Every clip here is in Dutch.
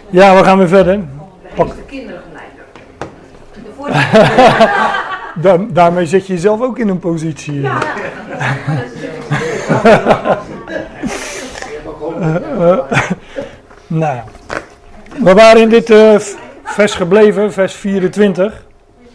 Ja, we gaan weer verder. Hij is de kindergeleider. Daarmee zet je jezelf ook in een positie. Ja. Nou, we waren in dit vers gebleven, vers 24.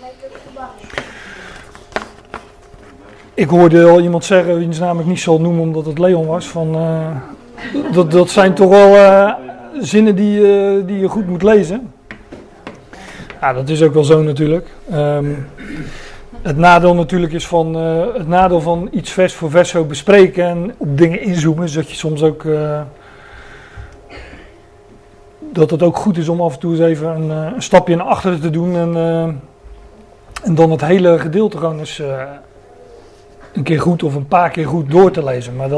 Ik hoorde al iemand zeggen, wiens naam ik niet zal noemen omdat het Leon was, van, dat zijn toch wel zinnen die je goed moet lezen. Ja, dat is ook wel zo natuurlijk. Het nadeel natuurlijk is het nadeel van iets vers voor vers zo bespreken en op dingen inzoomen, is dat je soms ook dat het ook goed is om af en toe eens even een stapje naar achteren te doen en dan het hele gedeelte gewoon eens een keer goed of een paar keer goed door te lezen. Maar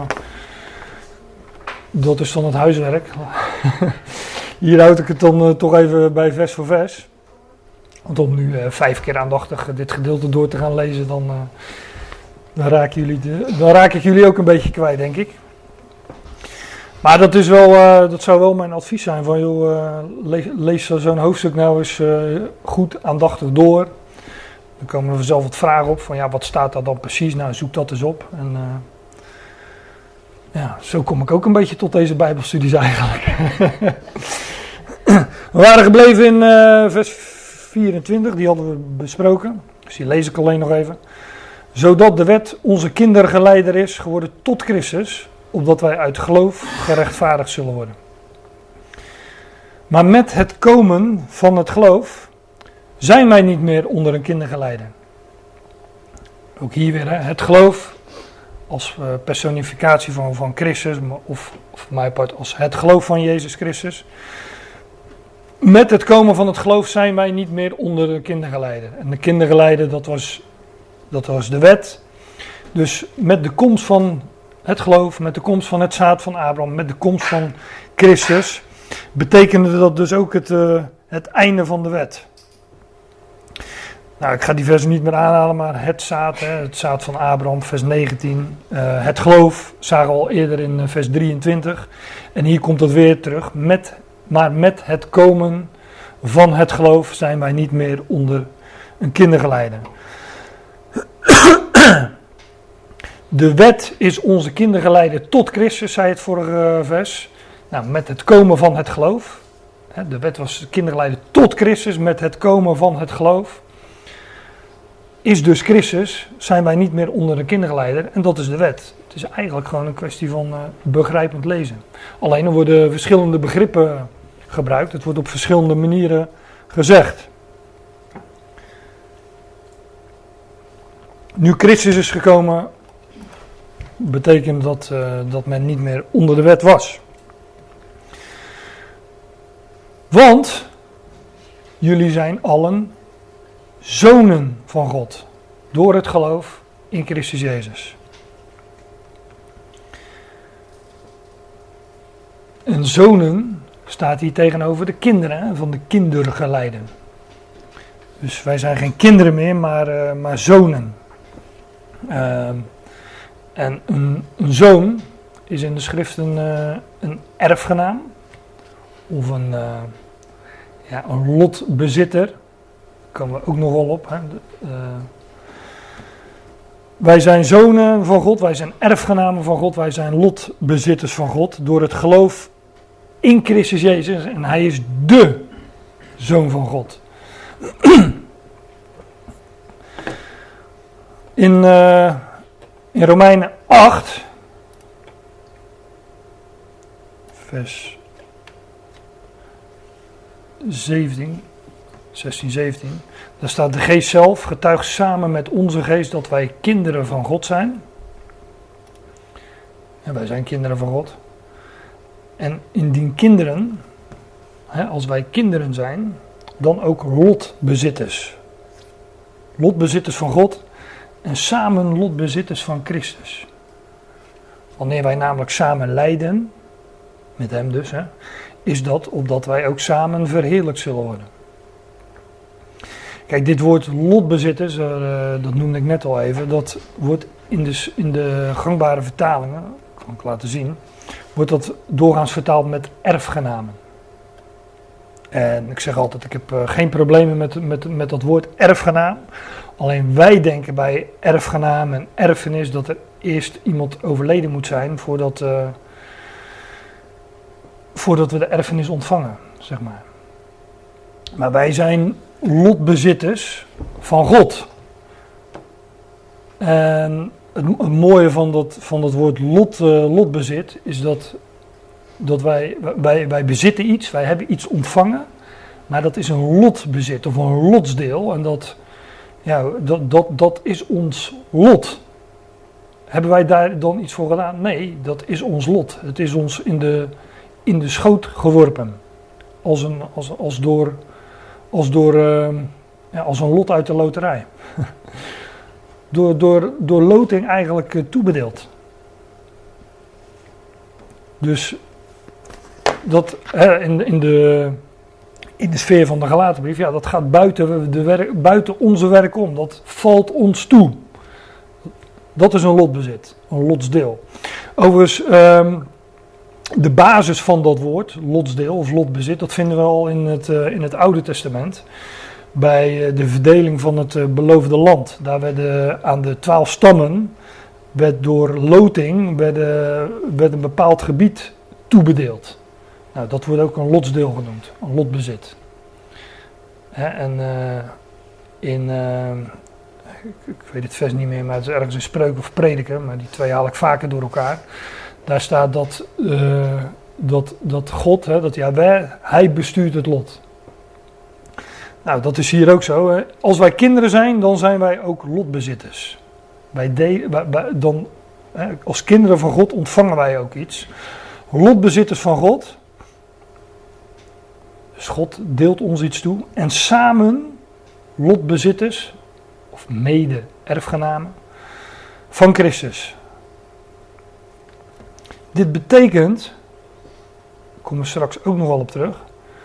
dat is dan het huiswerk. Hier houd ik het dan toch even bij vers voor vers. Want om nu 5 keer aandachtig dit gedeelte door te gaan lezen, dan raak ik jullie ook een beetje kwijt, denk ik. Maar dat zou wel mijn advies zijn van, joh, lees zo'n hoofdstuk nou eens goed aandachtig door. Dan komen er vanzelf wat vragen op van, ja, wat staat daar dan precies? Nou, zoek dat eens op. En ja, zo kom ik ook een beetje tot deze Bijbelstudies eigenlijk. We waren gebleven in vers 24, die hadden we besproken. Dus die lees ik alleen nog even. Zodat de wet onze kindergeleider is geworden tot Christus, opdat wij uit geloof gerechtvaardigd zullen worden. Maar met het komen van het geloof zijn wij niet meer onder een kindergeleider. Ook hier weer, het geloof als personificatie van Christus, of voor mijn part als het geloof van Jezus Christus. Met het komen van het geloof zijn wij niet meer onder de kindergeleider. En de kindergeleider, dat was de wet. Dus met de komst van het geloof, met de komst van het zaad van Abraham, met de komst van Christus, betekende dat dus ook het einde van de wet. Nou, ik ga die versen niet meer aanhalen, maar het zaad van Abraham, vers 19. Het geloof zagen we al eerder in vers 23. En hier komt het weer terug. Maar met het komen van het geloof zijn wij niet meer onder een kindergeleider. De wet is onze kindergeleider tot Christus, zei het vorige vers. Nou, met het komen van het geloof. De wet was kindergeleider tot Christus, met het komen van het geloof. Is dus Christus, zijn wij niet meer onder een kindergeleider en dat is de wet. Het is eigenlijk gewoon een kwestie van begrijpend lezen. Alleen er worden verschillende begrippen gebruikt, het wordt op verschillende manieren gezegd. Nu Christus is gekomen, betekent dat men niet meer onder de wet was. Want jullie zijn allen zonen van God, door het geloof in Christus Jezus. En zonen staat hier tegenover de kinderen, van de kindergeleider. Dus wij zijn geen kinderen meer, maar zonen. En een zoon is in de schrift een erfgenaam, of een lotbezitter. Daar komen we ook nog wel op. Hè. Wij zijn zonen van God, wij zijn erfgenamen van God, wij zijn lotbezitters van God door het geloof in Christus Jezus. En hij is de Zoon van God. In Romeinen 8, vers 16, 17, daar staat: de geest zelf getuigt samen met onze geest dat wij kinderen van God zijn. En wij zijn kinderen van God. En indien kinderen, als wij kinderen zijn, dan ook lotbezitters. Lotbezitters van God en samen lotbezitters van Christus. Wanneer wij namelijk samen lijden, met hem dus, is dat opdat wij ook samen verheerlijkt zullen worden. Kijk, dit woord lotbezitters, dat noemde ik net al even, dat wordt in de gangbare vertalingen, kan ik laten zien, wordt dat doorgaans vertaald met erfgenamen. En ik zeg altijd, ik heb geen problemen met dat woord erfgenaam. Alleen wij denken bij erfgenaam en erfenis dat er eerst iemand overleden moet zijn voordat we de erfenis ontvangen, zeg maar. Maar wij zijn lotbezitters van God. En het mooie van dat woord lotbezit is dat wij bezitten iets, wij hebben iets ontvangen, maar dat is een lotbezit of een lotsdeel en dat is ons lot. Hebben wij daar dan iets voor gedaan? Nee, dat is ons lot. Het is ons in de schoot geworpen. Als een lot uit de loterij. door loting eigenlijk toebedeeld. Dus dat in de sfeer van de Galatenbrief, dat gaat buiten onze werk om. Dat valt ons toe. Dat is een lotbezit, een lotsdeel. Overigens, de basis van dat woord, lotsdeel of lotbezit, dat vinden we al in het Oude Testament. Bij de verdeling van het beloofde land. Daar werden aan de 12 stammen, door loting, werd een bepaald gebied toebedeeld. Nou, dat wordt ook een lotsdeel genoemd, een lotbezit. Ik weet het vers niet meer, maar het is ergens een Spreuk of Prediker, maar die twee haal ik vaker door elkaar. Daar staat dat God, dat Jahweh, hij bestuurt het lot. Nou, dat is hier ook zo. Hè. Als wij kinderen zijn, dan zijn wij ook lotbezitters. Als kinderen van God ontvangen wij ook iets. Lotbezitters van God. Dus God deelt ons iets toe. En samen lotbezitters, of mede-erfgenamen, van Christus. Dit betekent, daar komen we straks ook nog wel op terug,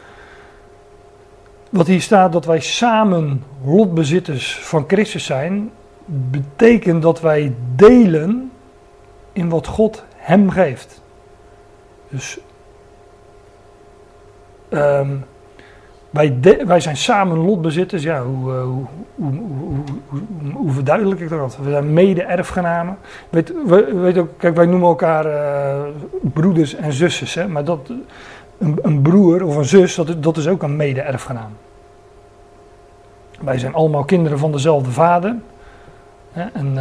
wat hier staat dat wij samen lotbezitters van Christus zijn, betekent dat wij delen in wat God hem geeft. Dus wij zijn samen lotbezitters. Ja, hoe verduidelijk ik dat? We zijn mede-erfgenamen. Weet ook, kijk, wij noemen elkaar broeders en zusters, hè? Maar een broer of een zus, dat is ook een mede-erfgenaam. Wij zijn allemaal kinderen van dezelfde vader. Hè? En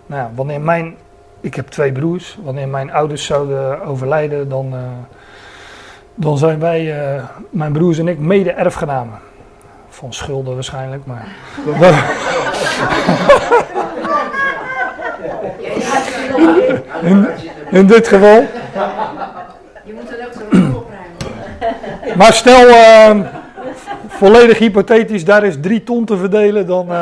ik heb 2 broers. Wanneer mijn ouders zouden overlijden, dan zijn wij, mijn broers en ik, mede-erfgenamen. Van schulden waarschijnlijk, maar... in dit geval. Je moet het ook zo opruimen. Maar stel, volledig hypothetisch, daar is 3 ton te verdelen,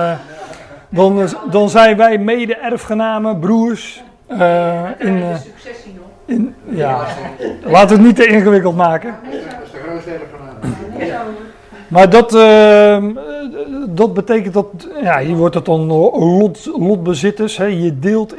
dan zijn wij mede-erfgenamen, broers. Successie nog. Laten we het niet te ingewikkeld maken. Dat is de grootste erfgenaam. Maar dat betekent dat, hier wordt het dan lotbezitters. Hè. Je deelt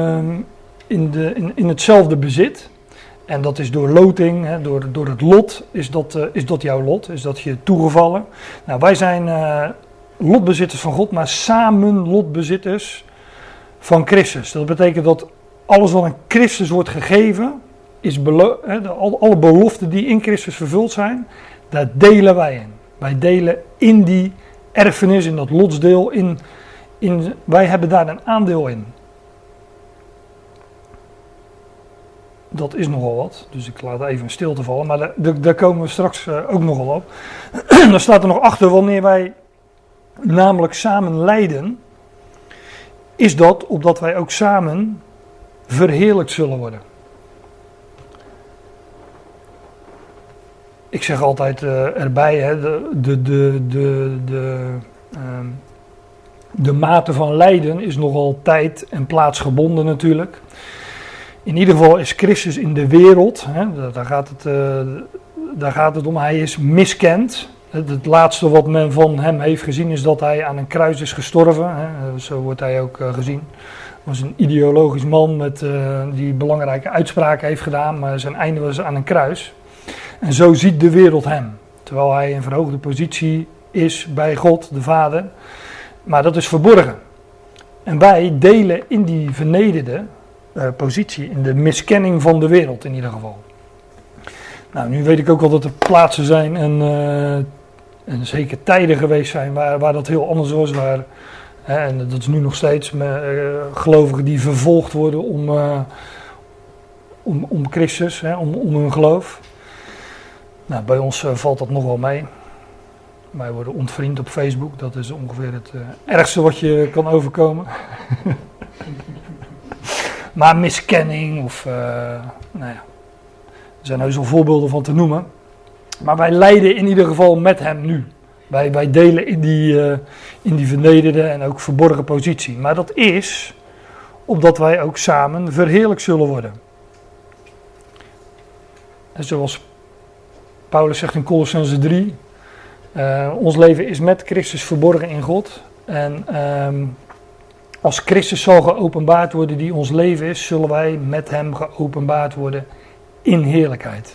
in hetzelfde bezit. En dat is door loting, hè, door het lot, is dat jouw lot, is dat je toegevallen. Nou, wij zijn lotbezitters van God, maar samen lotbezitters van Christus. Dat betekent dat alles wat aan Christus wordt gegeven, alle beloften die in Christus vervuld zijn, daar delen wij in. Wij delen in die erfenis, in dat lotsdeel, wij hebben daar een aandeel in. Dat is nogal wat, dus ik laat even stilte vallen, maar daar komen we straks ook nogal op. Daar staat er nog achter, wanneer wij namelijk samen lijden, is dat opdat wij ook samen verheerlijkt zullen worden. Ik zeg altijd erbij, hè, de mate van lijden is nogal tijd en plaatsgebonden natuurlijk. In ieder geval is Christus in de wereld, hè, daar gaat het om, hij is miskend. Het laatste wat men van hem heeft gezien is dat hij aan een kruis is gestorven. Hè, zo wordt hij ook gezien. Hij was een ideologisch man die belangrijke uitspraken heeft gedaan, maar zijn einde was aan een kruis. En zo ziet de wereld hem. terwijl hij in verhoogde positie is bij God, de Vader. Maar dat is verborgen. En wij delen in die vernederde positie, in de miskenning van de wereld in ieder geval. Nou, nu weet ik ook wel dat er plaatsen zijn en zeker tijden geweest zijn waar dat heel anders was. En dat is nu nog steeds gelovigen die vervolgd worden om Christus, om hun geloof. Nou, bij ons valt dat nog wel mee. Wij worden ontvriend op Facebook, dat is ongeveer het ergste wat je kan overkomen. Maar miskenning of, nou ja, er zijn heus wel voorbeelden van te noemen. Maar wij lijden in ieder geval met hem nu. Wij delen in die vernederde en ook verborgen positie. Maar dat is opdat wij ook samen verheerlijkt zullen worden. En zoals Paulus zegt in Colossenzen 3... ons leven is met Christus verborgen in God. En als Christus zal geopenbaard worden die ons leven is, zullen wij met hem geopenbaard worden in heerlijkheid.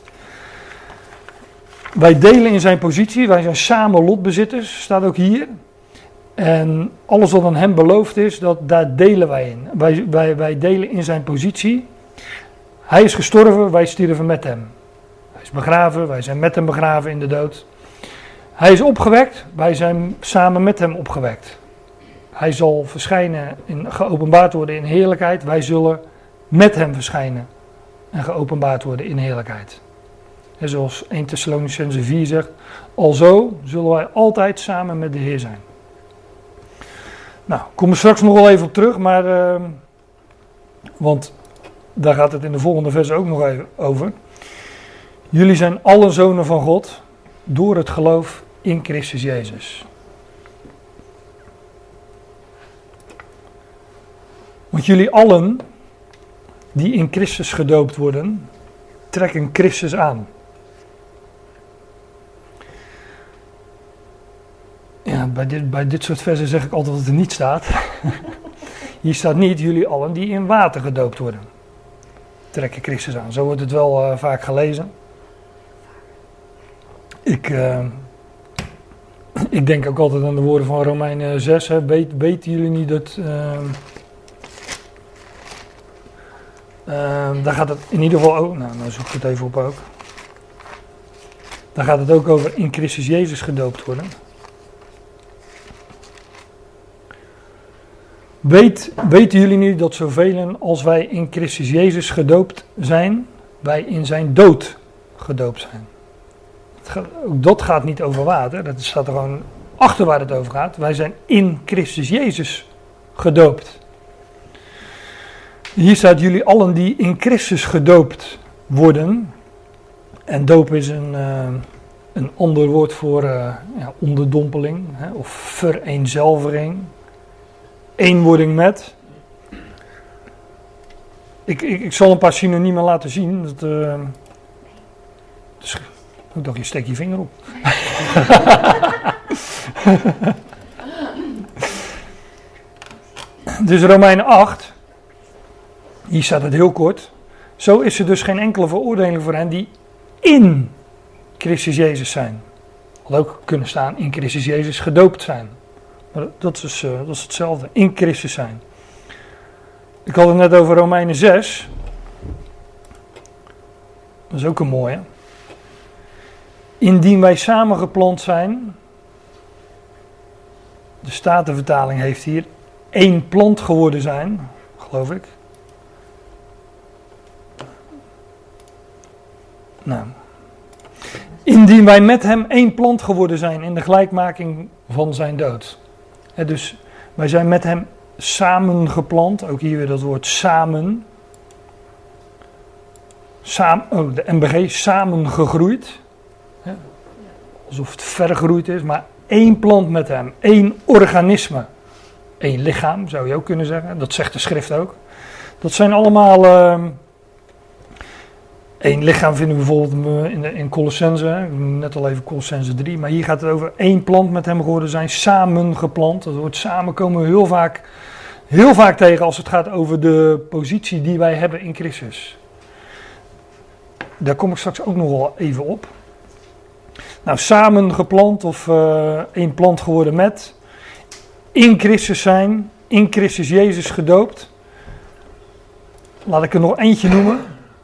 Wij delen in zijn positie, wij zijn samen lotbezitters, staat ook hier. En alles wat aan hem beloofd is, daar delen wij in. Wij delen in zijn positie. Hij is gestorven, wij stierven met hem. Hij is begraven, wij zijn met hem begraven in de dood. Hij is opgewekt, wij zijn samen met hem opgewekt. Hij zal verschijnen, geopenbaard worden in heerlijkheid. Wij zullen met hem verschijnen en geopenbaard worden in heerlijkheid. En zoals 1 Thessalonicenzen 4 zegt, alzo zullen wij altijd samen met de Heer zijn. Nou, ik kom er straks nog wel even op terug, maar want daar gaat het in de volgende vers ook nog even over. Jullie zijn alle zonen van God door het geloof in Christus Jezus. Want jullie allen die in Christus gedoopt worden, trekken Christus aan. Ja, bij dit soort versen zeg ik altijd dat het er niet staat. Hier staat niet, jullie allen die in water gedoopt worden, trekken Christus aan. Zo wordt het wel vaak gelezen. Ik denk ook altijd aan de woorden van Romeinen 6. Weten jullie niet dat... daar gaat het in ieder geval ook... Nou zoek ik het even op ook. Daar gaat het ook over in Christus Jezus gedoopt worden. Weten jullie niet dat zoveel als wij in Christus Jezus gedoopt zijn, wij in zijn dood gedoopt zijn? Ook dat gaat niet over water, dat staat er gewoon achter waar het over gaat. Wij zijn in Christus Jezus gedoopt. Hier staat jullie allen die in Christus gedoopt worden. En doop is een ander woord voor onderdompeling of vereenzelviging. Eenwording met. Ik zal een paar synoniemen laten zien. Ik dacht, je steekt je vinger op. Dus Romeinen 8. Hier staat het heel kort. Zo is er dus geen enkele veroordeling voor hen die in Christus Jezus zijn. Had ook kunnen staan in Christus Jezus gedoopt zijn. Maar dat is hetzelfde. In Christus zijn. Ik had het net over Romeinen 6. Dat is ook een mooie. Indien wij samengeplant zijn. De Statenvertaling heeft hier één plant geworden zijn. Geloof ik. Nou. Indien wij met hem één plant geworden zijn in de gelijkmaking van zijn dood. Dus wij zijn met hem samengeplant. Ook hier weer dat woord samen. De MBG, samengegroeid. Alsof het vergroeid is, maar één plant met hem. Één organisme. Één lichaam, zou je ook kunnen zeggen. Dat zegt de schrift ook. Dat zijn allemaal... Eén lichaam vinden we bijvoorbeeld in Colossenzen, net al even Colossenzen 3, maar hier gaat het over één plant met hem geworden zijn, samengeplant. Dat woord samen komen we heel vaak tegen als het gaat over de positie die wij hebben in Christus. Daar kom ik straks ook nog wel even op. Nou, samen geplant of één plant geworden met. In Christus zijn, in Christus Jezus gedoopt. Laat ik er nog eentje noemen.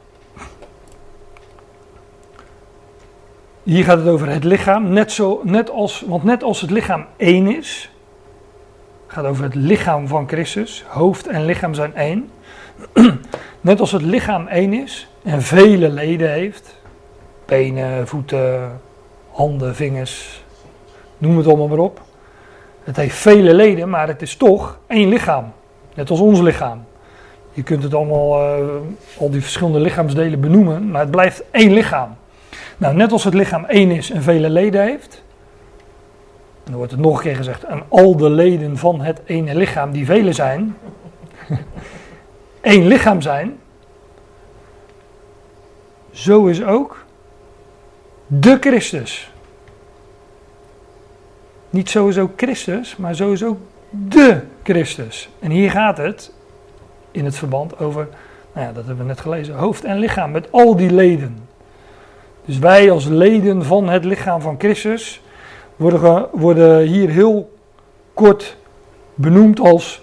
Hier gaat het over het lichaam. Net als het lichaam één is. Het gaat over het lichaam van Christus. Hoofd en lichaam zijn één. Net als het lichaam één is en vele leden heeft. Benen, voeten, handen, vingers. Noem het allemaal maar op. Het heeft vele leden, maar het is toch één lichaam. Net als ons lichaam. Je kunt het allemaal, al die verschillende lichaamsdelen benoemen, maar het blijft één lichaam. Nou, net als het lichaam één is en vele leden heeft. En dan wordt het nog een keer gezegd, en al de leden van het ene lichaam die vele zijn. één lichaam zijn. Zo is ook de Christus. Niet sowieso Christus, maar sowieso de Christus. En hier gaat het in het verband over, nou ja, dat hebben we net gelezen, hoofd en lichaam met al die leden. Dus wij als leden van het lichaam van Christus worden hier heel kort benoemd als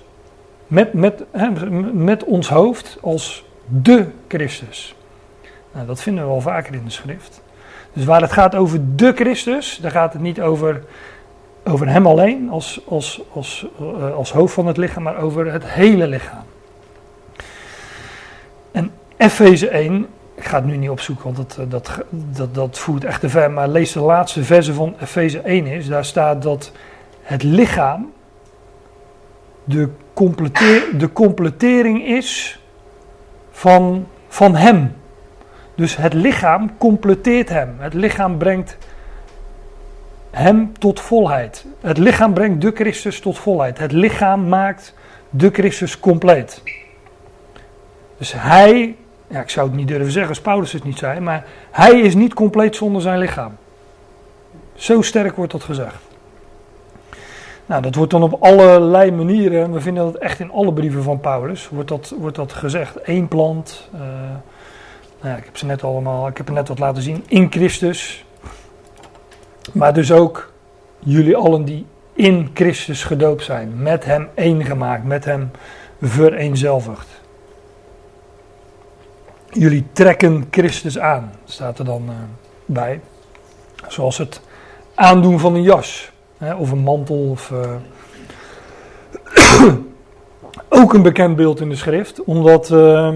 met ons hoofd als de Christus. Nou, dat vinden we wel vaker in de schrift. Dus waar het gaat over de Christus, daar gaat het niet over hem alleen als hoofd van het lichaam, maar over het hele lichaam. En Efeze 1, ik ga het nu niet opzoeken, want dat voert echt te ver, maar lees de laatste verse van Efeze 1 is, daar staat dat het lichaam de completering is van hem. Dus het lichaam completeert hem. Het lichaam brengt hem tot volheid. Het lichaam brengt de Christus tot volheid. Het lichaam maakt de Christus compleet. Dus hij, ja, ik zou het niet durven zeggen als Paulus het niet zei, maar hij is niet compleet zonder zijn lichaam. Zo sterk wordt dat gezegd. Nou, dat wordt dan op allerlei manieren, we vinden dat echt in alle brieven van Paulus, wordt dat gezegd. Eén plant, nou ja, ik heb het net wat laten zien, in Christus. Maar dus ook jullie allen die in Christus gedoopt zijn, met hem één gemaakt, met hem vereenzelvigd. Jullie trekken Christus aan, staat er dan bij. Zoals het aandoen van een jas, of een mantel, of ook een bekend beeld in de schrift, omdat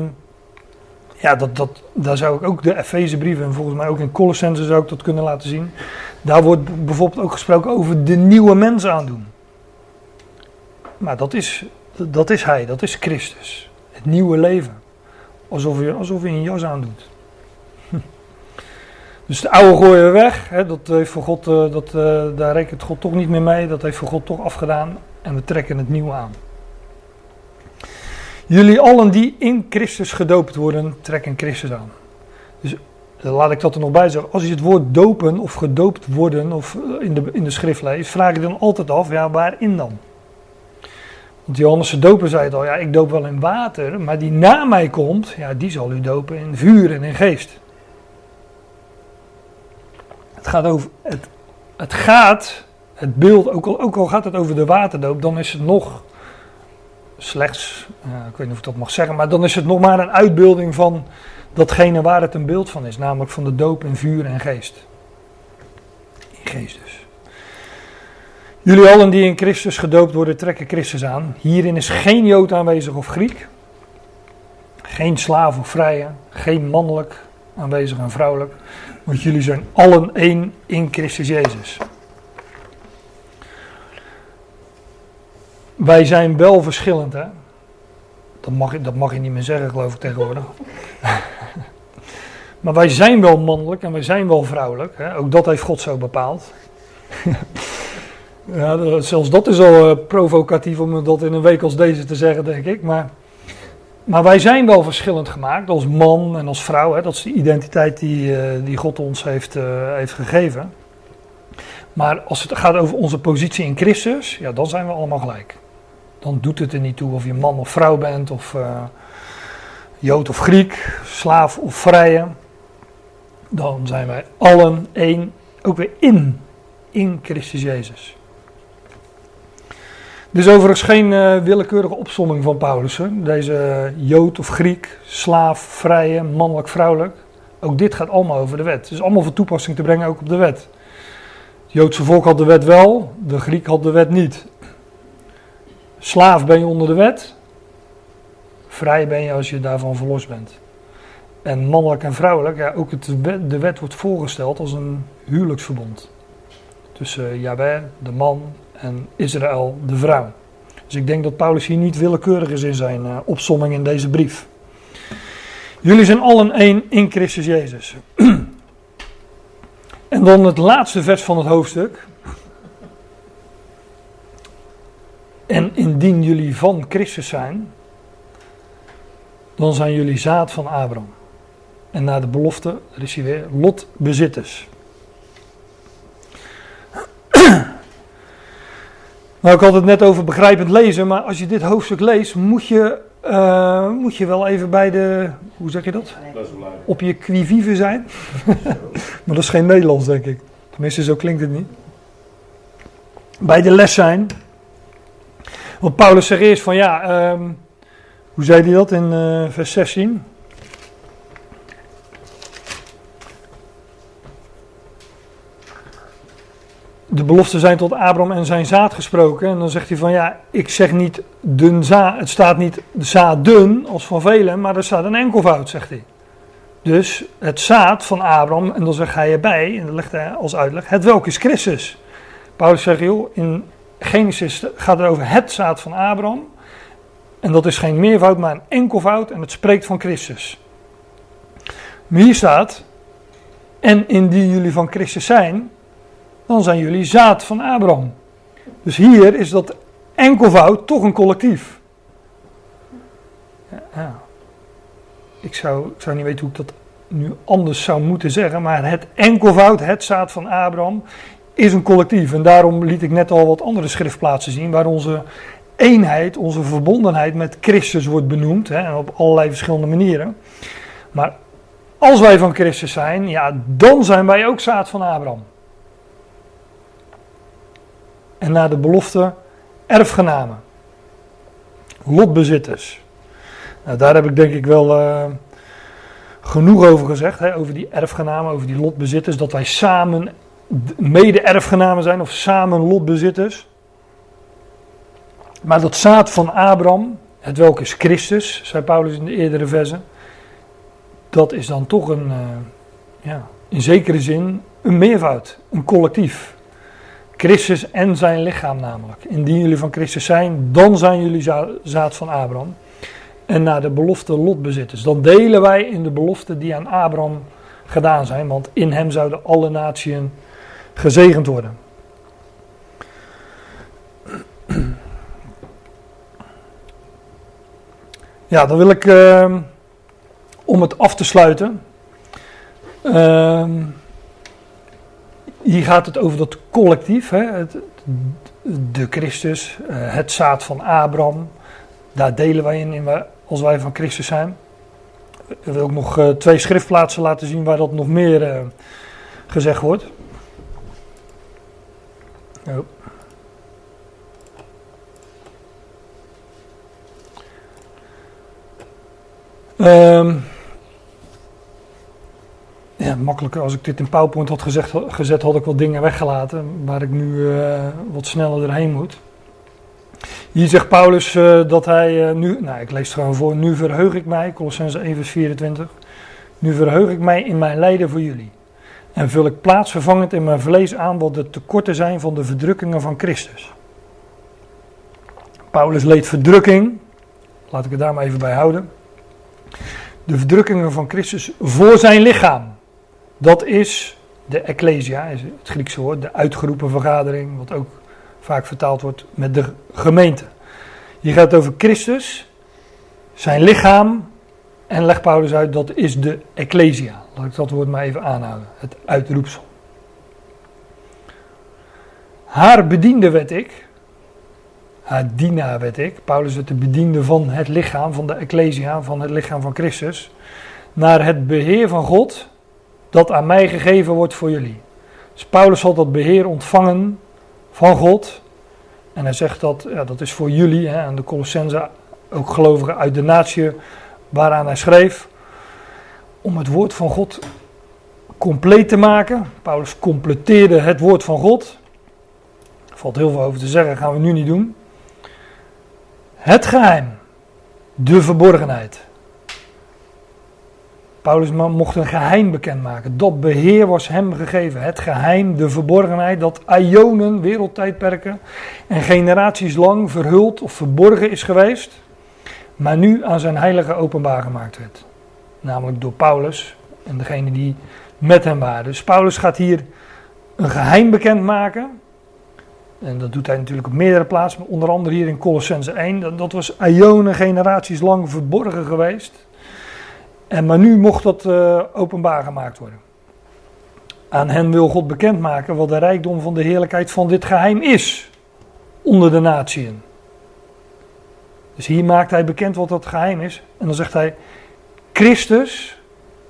daar zou ik ook de Efezebrieven en volgens mij ook in Colossenzen zou ik dat kunnen laten zien. Daar wordt bijvoorbeeld ook gesproken over de nieuwe mens aandoen. Maar dat is hij, dat is Christus. Het nieuwe leven. Alsof je een jas aandoet. Dus de oude gooien we weg. Dat heeft voor God, daar rekent God toch niet meer mee. Dat heeft voor God toch afgedaan. En we trekken het nieuwe aan. Jullie allen die in Christus gedoopt worden, trekken Christus aan. Dus laat ik dat er nog bij zeggen. Als je het woord dopen of gedoopt worden of in de schrift leest, vraag je dan altijd af, ja, waarin dan? Want Johannes de Doper zei het al, ja, ik doop wel in water, maar die na mij komt, ja, die zal u dopen in vuur en in geest. Het gaat over, het beeld, ook al gaat het over de waterdoop, dan is het nog slechts, ik weet niet of ik dat mag zeggen, maar dan is het nog maar een uitbeelding van datgene waar het een beeld van is, namelijk van de doop in vuur en geest. In geest dus. Jullie allen die in Christus gedoopt worden, trekken Christus aan. Hierin is geen Jood aanwezig of Griek, geen slaaf of vrije, geen mannelijk aanwezig en vrouwelijk, want jullie zijn allen één in Christus Jezus. Wij zijn wel verschillend, hè. Dat mag je niet meer zeggen, geloof ik, tegenwoordig. Maar wij zijn wel mannelijk en wij zijn wel vrouwelijk. Hè. Ook dat heeft God zo bepaald. Ja, zelfs dat is al provocatief om dat in een week als deze te zeggen, denk ik. Maar wij zijn wel verschillend gemaakt als man en als vrouw. Hè. Dat is de identiteit die God ons heeft gegeven. Maar als het gaat over onze positie in Christus, ja, dan zijn we allemaal gelijk. Dan doet het er niet toe of je man of vrouw bent, of Jood of Griek, slaaf of vrije. Dan zijn wij allen één Ook weer in Christus Jezus. Dit is overigens geen willekeurige opsomming van Paulus. Hè? Deze Jood of Griek, slaaf, vrije, mannelijk, vrouwelijk. Ook dit gaat allemaal over de wet. Het is allemaal van toepassing te brengen ook op de wet. Het Joodse volk had de wet wel, de Griek had de wet niet. Slaaf ben je onder de wet. Vrij ben je als je daarvan verlost bent. En mannelijk en vrouwelijk, ja, ook de wet wordt voorgesteld als een huwelijksverbond. Tussen Jahweh, de man, en Israël, de vrouw. Dus ik denk dat Paulus hier niet willekeurig is in zijn opsomming in deze brief. Jullie zijn allen één in Christus Jezus. En dan het laatste vers van het hoofdstuk. En indien jullie van Christus zijn, dan zijn jullie zaad van Abraham. En na de belofte, er is hier weer, lotbezitters. Nou, ik had het net over begrijpend lezen, maar als je dit hoofdstuk leest, moet je wel even bij de, hoe zeg je dat? Op je qui vive zijn. Maar dat is geen Nederlands, denk ik. Tenminste, zo klinkt het niet. Bij de les zijn. Want Paulus zegt eerst van ja, hoe zei hij dat in vers 16? De beloften zijn tot Abraham en zijn zaad gesproken. En dan zegt hij van ja, ik zeg niet het staat niet zaden als van velen, maar er staat een enkelvoud, zegt hij. Dus het zaad van Abraham, en dan zegt hij erbij, en dat legt hij als uitleg, het welk is Christus. Paulus zegt, joh, in Genesis gaat het over het zaad van Abraham. En dat is geen meervoud, maar een enkelvoud, en het spreekt van Christus. Maar hier staat, en indien jullie van Christus zijn, dan zijn jullie zaad van Abraham. Dus hier is dat enkelvoud toch een collectief. Ja. Ik zou niet weten hoe ik dat nu anders zou moeten zeggen, maar het enkelvoud, het zaad van Abraham, is een collectief. En daarom liet ik net al wat andere schriftplaatsen zien, waar onze eenheid, onze verbondenheid met Christus wordt benoemd, hè, op allerlei verschillende manieren. Maar als wij van Christus zijn, ja, dan zijn wij ook zaad van Abraham. En na de belofte erfgenamen. Lotbezitters. Nou, daar heb ik denk ik wel genoeg over gezegd. Hè, over die erfgenamen, over die lotbezitters. Dat wij samen mede-erfgenamen zijn of samen lotbezitters. Maar dat zaad van Abraham, het welk is Christus, zei Paulus in de eerdere versen. Dat is dan toch in zekere zin een meervoud, een collectief. Christus en zijn lichaam namelijk. Indien jullie van Christus zijn, dan zijn jullie zaad van Abraham. En na de belofte lotbezitters. Dan delen wij in de belofte die aan Abraham gedaan zijn. Want in hem zouden alle natieën gezegend worden. Ja, dan wil ik, om het af te sluiten. Hier gaat het over dat collectief, hè, de Christus, het zaad van Abraham. Daar delen wij in als wij van Christus zijn. Ik wil ook nog 2 schriftplaatsen laten zien waar dat nog meer gezegd wordt. Oh. Ja, makkelijker als ik dit in PowerPoint had gezet, had ik wat dingen weggelaten waar ik nu wat sneller doorheen moet. Hier zegt Paulus dat hij ik lees het gewoon voor, nu verheug ik mij, Colossenzen 1 vers 24, nu verheug ik mij in mijn lijden voor jullie. En vul ik plaatsvervangend in mijn vlees aan wat de tekorten zijn van de verdrukkingen van Christus. Paulus leed verdrukking, laat ik het daar maar even bij houden. De verdrukkingen van Christus voor zijn lichaam. Dat is de Ecclesia, is het Griekse woord, de uitgeroepen vergadering, wat ook vaak vertaald wordt met de gemeente. Hier gaat het over Christus, zijn lichaam, en legt Paulus uit, dat is de Ecclesia. Laat ik dat woord maar even aanhouden, het uitroepsel. Haar bediende werd ik, haar dienaar werd ik. Paulus werd de bediende van het lichaam, van de Ecclesia, van het lichaam van Christus, naar het beheer van God, dat aan mij gegeven wordt voor jullie. Dus Paulus had dat beheer ontvangen van God. En hij zegt dat, dat is voor jullie, aan de Colossenzen, ook gelovigen uit de natie waaraan hij schreef. Om het woord van God compleet te maken. Paulus completeerde het woord van God. Er valt heel veel over te zeggen, gaan we nu niet doen. Het geheim, de verborgenheid. Paulus mocht een geheim bekendmaken. Dat beheer was hem gegeven. Het geheim, de verborgenheid, dat aionen, wereldtijdperken en generaties lang verhuld of verborgen is geweest. Maar nu aan zijn heilige openbaar gemaakt werd. Namelijk door Paulus en degene die met hem waren. Dus Paulus gaat hier een geheim bekendmaken. En dat doet hij natuurlijk op meerdere plaatsen. Maar onder andere hier in Colossenzen 1. Dat was aionen, generaties lang verborgen geweest. Maar nu mocht dat openbaar gemaakt worden. Aan hen wil God bekendmaken wat de rijkdom van de heerlijkheid van dit geheim is. Onder de natieën. Dus hier maakt hij bekend wat dat geheim is. En dan zegt hij, Christus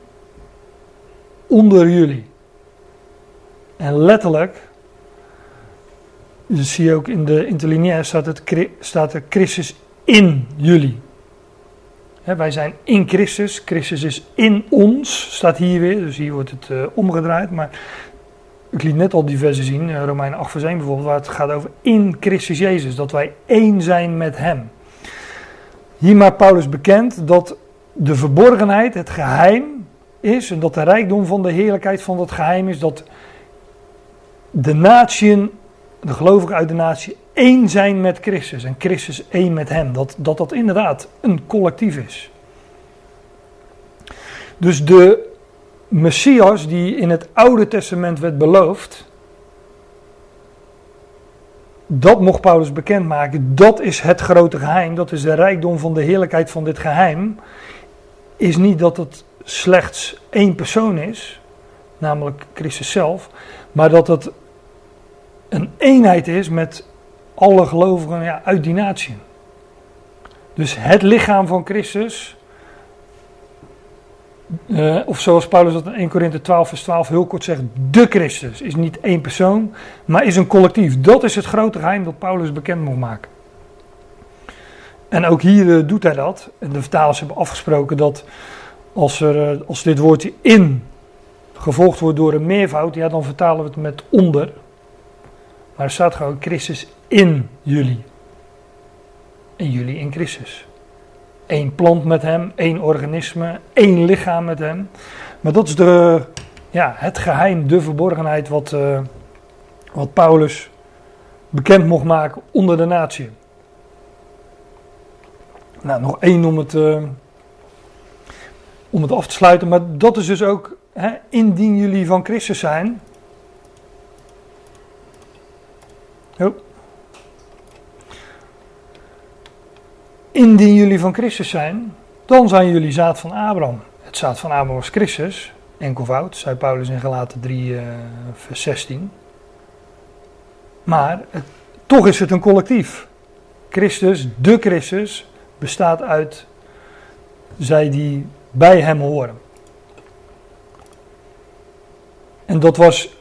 onder jullie. En letterlijk, dus zie je ook in de interlineair staat er Christus in jullie. Wij zijn in Christus, Christus is in ons, staat hier weer, dus hier wordt het omgedraaid. Maar ik liet net al die versen zien, Romeinen 8 vers 1 bijvoorbeeld, waar het gaat over in Christus Jezus, dat wij één zijn met hem. Hier maakt Paulus bekend dat de verborgenheid, het geheim is, en dat de rijkdom van de heerlijkheid van dat geheim is, dat de natieën, de gelovigen uit de natie, één zijn met Christus en Christus één met hem. Dat inderdaad een collectief is. Dus de Messias die in het Oude Testament werd beloofd, dat mocht Paulus bekendmaken. Dat is het grote geheim. Dat is de rijkdom van de heerlijkheid van dit geheim. Is niet dat het slechts één persoon is, namelijk Christus zelf, maar dat het een eenheid is met alle gelovigen uit die natie. Dus het lichaam van Christus, of zoals Paulus dat in 1 Korinthe 12 vers 12 heel kort zegt, de Christus is niet één persoon, maar is een collectief. Dat is het grote geheim dat Paulus bekend moet maken. En ook hier doet hij dat. En de vertalers hebben afgesproken dat als dit woordje in gevolgd wordt door een meervoud, dan vertalen we het met onder. Maar er staat gewoon Christus in jullie. En jullie in Christus. Eén plant met hem, één organisme, één lichaam met hem. Maar dat is het geheim, de verborgenheid wat Paulus bekend mocht maken onder de natie. Nou, nog één om het af te sluiten. Maar dat is dus ook, indien jullie van Christus zijn. Indien jullie van Christus zijn, dan zijn jullie zaad van Abraham. Het zaad van Abraham was Christus, enkelvoud, zei Paulus in Galaten 3 vers 16. Maar toch is het een collectief. Christus, de Christus, bestaat uit zij die bij hem horen. En dat was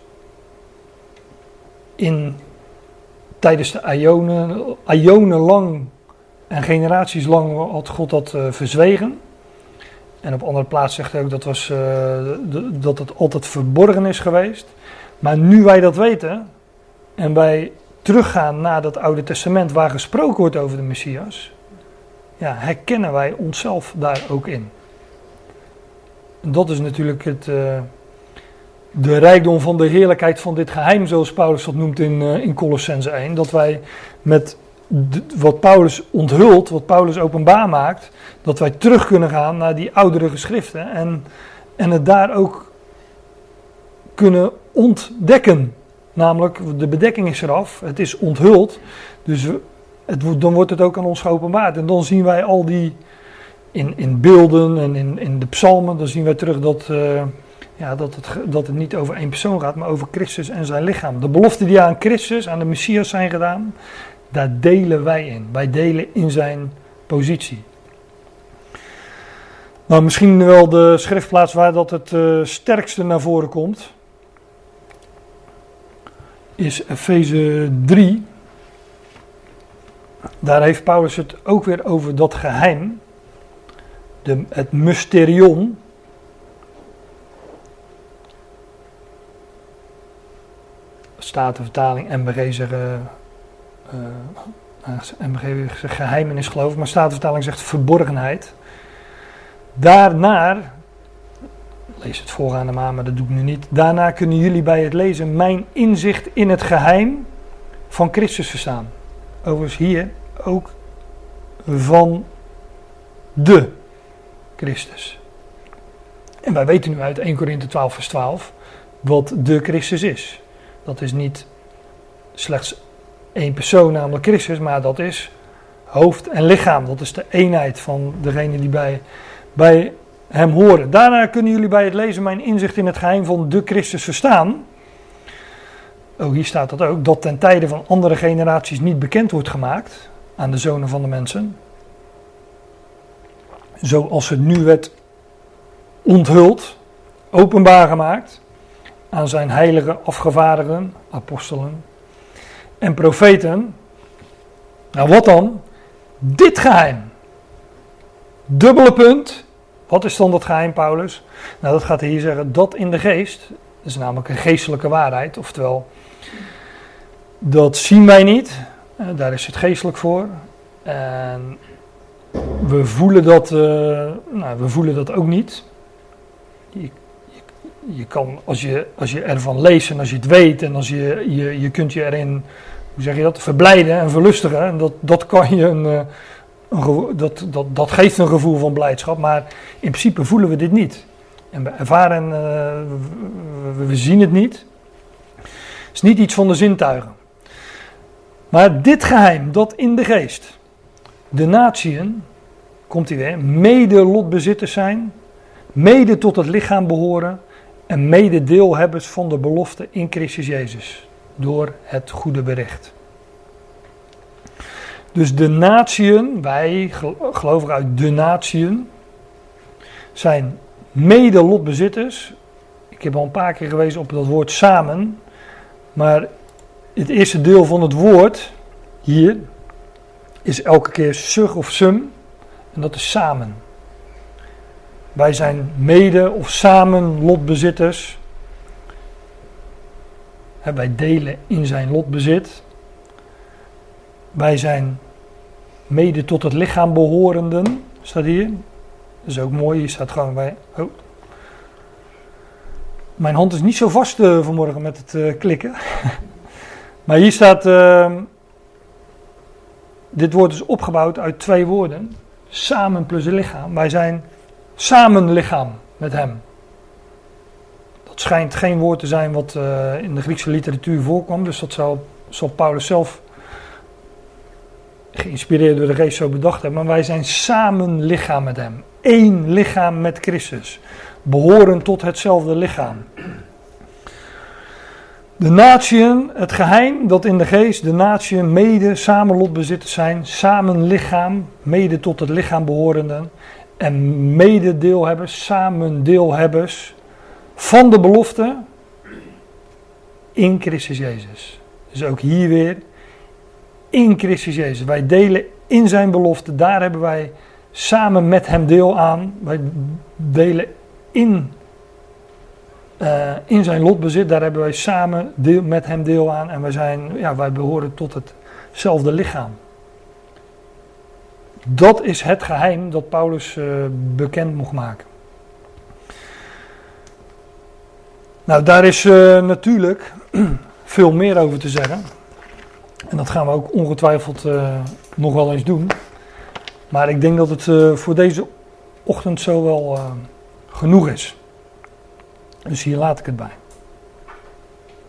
tijdens de aionen lang en generaties lang had God dat verzwegen. En op andere plaatsen zegt hij ook dat het altijd verborgen is geweest. Maar nu wij dat weten en wij teruggaan naar dat Oude Testament waar gesproken wordt over de Messias, herkennen wij onszelf daar ook in. En dat is natuurlijk de rijkdom van de heerlijkheid van dit geheim, zoals Paulus dat noemt in Colossenzen 1. Dat wij met wat Paulus onthult, wat Paulus openbaar maakt, dat wij terug kunnen gaan naar die oudere geschriften en het daar ook kunnen ontdekken. Namelijk, de bedekking is eraf, het is onthuld, dus dan wordt het ook aan ons geopenbaard. En dan zien wij al die, in beelden en in de psalmen, dan zien wij terug dat het niet over één persoon gaat, maar over Christus en zijn lichaam. De beloften die aan Christus, aan de Messias zijn gedaan, daar delen wij in. Wij delen in zijn positie. Nou, misschien wel de schriftplaats waar dat het sterkste naar voren komt. is Efeze 3. Daar heeft Paulus het ook weer over dat geheim. Het mysterion. Statenvertaling, MBG zeggen geheimenis geloof ik, maar Statenvertaling zegt verborgenheid. Daarna, lees het voorgaande maar dat doe ik nu niet. Daarna kunnen jullie bij het lezen mijn inzicht in het geheim van Christus verstaan. Overigens hier ook van de Christus. En wij weten nu uit 1 Korinthe 12 vers 12 wat de Christus is. Dat is niet slechts één persoon, namelijk Christus, maar dat is hoofd en lichaam. Dat is de eenheid van degene die bij hem horen. Daarna kunnen jullie bij het lezen mijn inzicht in het geheim van de Christus verstaan. Oh, hier staat dat ook, dat ten tijde van andere generaties niet bekend wordt gemaakt aan de zonen van de mensen. Zoals het nu werd onthuld, openbaar gemaakt aan zijn heilige afgevaardigden, apostelen en profeten. Nou, wat dan? Dit geheim. Dubbele punt. Wat is dan dat geheim, Paulus? Nou, dat gaat hij hier zeggen, dat in de geest. Dat is namelijk een geestelijke waarheid. Oftewel, dat zien wij niet. Daar is het geestelijk voor. En we voelen dat ook niet. Je kan, als je ervan leest en als je het weet en als je kunt je erin, hoe zeg je dat, verblijden en verlustigen. En dat kan je dat geeft een gevoel van blijdschap, maar in principe voelen we dit niet. En we ervaren, we zien het niet. Het is niet iets van de zintuigen. Maar dit geheim, dat in de geest, de natieën, komt hij weer, mede lotbezitters zijn, mede tot het lichaam behoren en mede deelhebbers van de belofte in Christus Jezus, door het goede bericht. Dus de natieën, wij gelovigen uit de natieën, zijn mede lotbezitters. Ik heb al een paar keer gewezen op dat woord samen, maar het eerste deel van het woord hier is elke keer sug of sum en dat is samen. Wij zijn mede of samen lotbezitters. Wij delen in zijn lotbezit. Wij zijn mede tot het lichaam behorenden, staat hier. Dat is ook mooi, hier staat gewoon bij. Oh. Mijn hand is niet zo vast vanmorgen met het klikken. Maar hier staat, dit woord is opgebouwd uit 2 woorden. Samen plus lichaam. Wij zijn samen lichaam met hem. Dat schijnt geen woord te zijn wat in de Griekse literatuur voorkwam. Dus dat zal Paulus zelf geïnspireerd door de geest zo bedacht hebben. Maar wij zijn samen lichaam met hem. 1 lichaam met Christus. Behoren tot hetzelfde lichaam. De natieën, het geheim dat in de geest, de natieën mede samen lotbezitters zijn. Samen lichaam, mede tot het lichaam behorenden. En mededeelhebbers, samen deelhebbers van de belofte in Christus Jezus. Dus ook hier weer in Christus Jezus. Wij delen in zijn belofte, daar hebben wij samen met hem deel aan. Wij delen in zijn lotbezit, daar hebben wij samen met hem deel aan. En wij behoren tot hetzelfde lichaam. Dat is het geheim dat Paulus bekend mocht maken. Nou, daar is natuurlijk veel meer over te zeggen. En dat gaan we ook ongetwijfeld nog wel eens doen. Maar ik denk dat het voor deze ochtend zo wel genoeg is. Dus hier laat ik het bij.